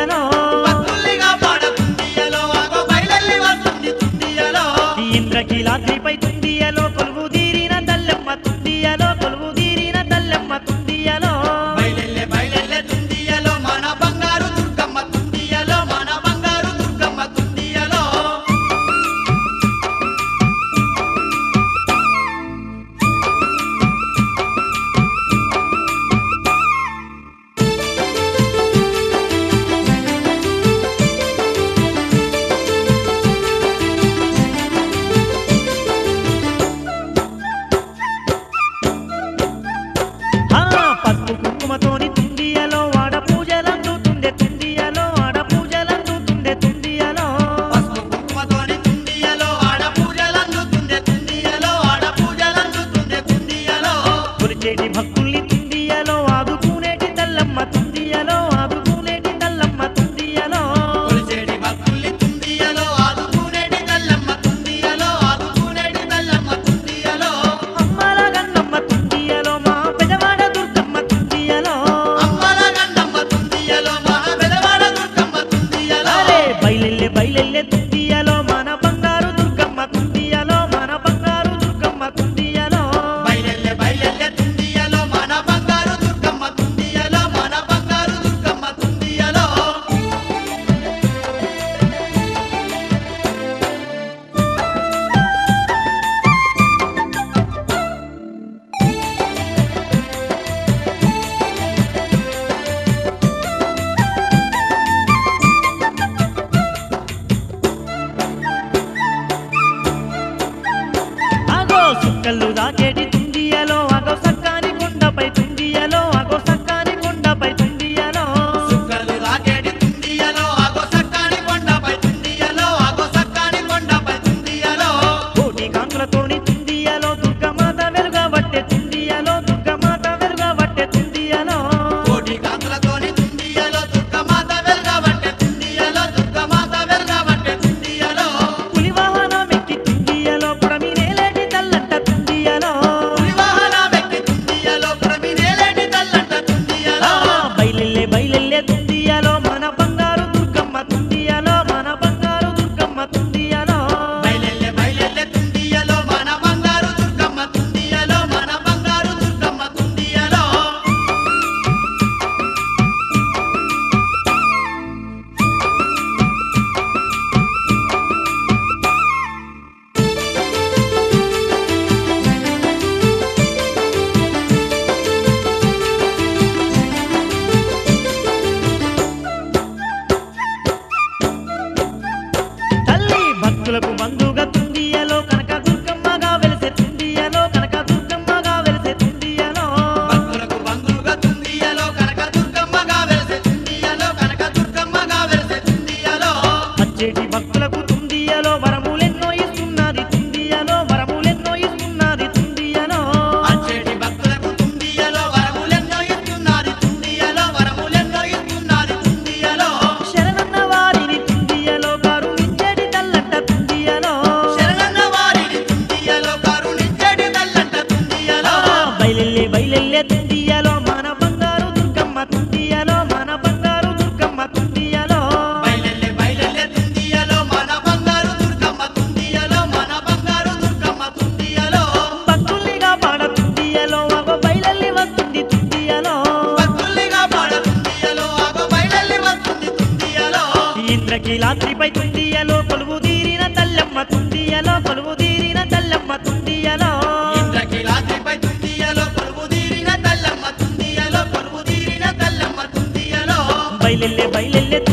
తుండియలో భక్తుల్నిగా పాడ తుండియలో ఆగో బయలెల్లి వస్తుంది తుండియలో ఇంద్రకీలాద్రిపై తుండియలో కొలువు తీరిన తల్లెమ్మ తుండియలో కొలువు తీరిన తల్లెమ్మ తుండియలో బయలెల్లె బయలెల్లె తుండియలో మన బంగారు దుర్గమ్మ తుండియలో మన బంగారు దుర్గమ్మ తుండియలో పసుపు కుంకుమతోని తుండియలో ఆడ పూజలందుతుండే తుండియలో ఆడ పూజలందుతుండే తుండియలో పసుపు కుంకుమతోని తుండియలో ఆడ పూజలందుతుండే తుండియలో ఆడ పూజలందుతుండే తుండియలో కొలిచేటి భక్తుల్ని తుండియలో ఆదుకునేటి తల్లమ్మ తుండియలో ఆదుకునేటి తల్లమ్మ తుండియలో కొలిచేటి భక్తుల్ని తుండియలో ఆదుకునేటి తల్లమ్మ తుండియలో ఆదుకునేటి తల్లమ్మ తుండియలో అమ్మల గన్నమ్మ తుండియలో మా పెదవాడ దుర్గమ్మ తుండియలో అమ్మల గన్నమ్మ తుండియలో మా పెదవాడ దుర్గమ్మ తుండియలో అరే బయలెల్లె బయలెల్లె తుండియలో మన బంగారు దుర్గమ్మ తుండియలో మన బంగారు దుర్గమ్మ తుండియలో బయలెల్లె బయలెల్లె తుండియలో మన బంగారు దుర్గమ్మ తుండియలో మన బంగారు దుర్గమ్మ తుండియలో అగో సుక్కలు దాకేటి తుండియలో అగో సక్కాని కొండపై తుండియలో అగో సక్కాని కొండపై తుండియలో సుక్కలు రాకేడి తుండియలో ఆగో సక్కాని కొండపై తుండియలో ఆగో సక్కాని కొండపై తుండియలో కోటి కాంతులతోని తుండియలో దుర్గమాత వెలుగబట్టే తుండియలో దుర్గమాత వెలుగబట్టే తుండియలో కోటి కాంతులతోని తుండియలో దుర్గమాత వెలుగబట్టే తుండియలో దుర్గమాత వెలుగబట్టే తుండియలో పులి వాహనమెక్కి తుండియలో పురమినేలేటి తల్లంట తుండియలో పులివాహన వ్యక్తి తుండియలో ప్రమినేలేటి తల్లంట తుండియలో బయలెల్లె బయలెల్లె తుండియలో మన బంగారు దుర్గమ్మ తుండియలో మన బంగారు దుర్గమ్మ తుండియలో బయలెల్లె బయలెల్లె తుండియలో మన బంగారు దుర్గమ్మ తుండియలో మన బంగారు దుర్గమ్మ తుండియలో తల్లి భక్తులకు బంధుగా తుండియలో కనక దుర్గమ్మగా వెలిసే తుండియలో కనక దుర్గమ్మగా వెలిసే తుండియలో భక్తులకు బంధువుగా తుండియలో కనక దుర్గమ్మగా వెలిసే తుండియలో కనక దుర్గమ్మగా వెలిసే తుండియలో వచ్చేటి భక్తులకు తుండియలో వరములెన్నో ఇస్తున్నది తుండియలో వరములెన్నో ఇస్తున్నది తుండియలో అచ్చేటి భక్తులకు తుండియలో వరములెన్నో ఇస్తున్నది తుండియలో వరములెన్నో ఇస్తున్నది తుండియలో శరణన్న వారిని తుండియలో కరుణించేటి తల్లంట తుండియలో శరణన్న వారిని తుండియలో కరుణించేటి తల్లంట తుండియలో బయలెల్లె బయలెల్లె తుండియలో మన బంగారు దుర్గమ్మ తుండియలో మన బంగారు దుర్గమ్మ తుండియలో బయలెల్లె బయలెల్లె తుండియలో మన బంగారు దుర్గమ్మ తుండియలో మన బంగారు దుర్గమ్మ తుండియలో భక్తుల్నిగా పాడ తుండియలో అగో బయలెల్లి వస్తుంది తుండియలో భక్తుల్నిగా పాడ తుండియలో ఆగో బయలెల్లి వస్తుంది తుండియలో ఇంద్రకీలాద్రిపై తుండియలో కొలువు తీరిన తల్లెమ్మ తుండియలో కొలువు తీరిన తల్లెమ్మ తుండియలో ఇంద్రకీలాద్రిపై తుండియలో కొలువు తీరిన తల్లమ్మ తుండియలో కొలువు తీరిన తల్లమ్మ తుండియలో బయలెల్లె బయలెల్లె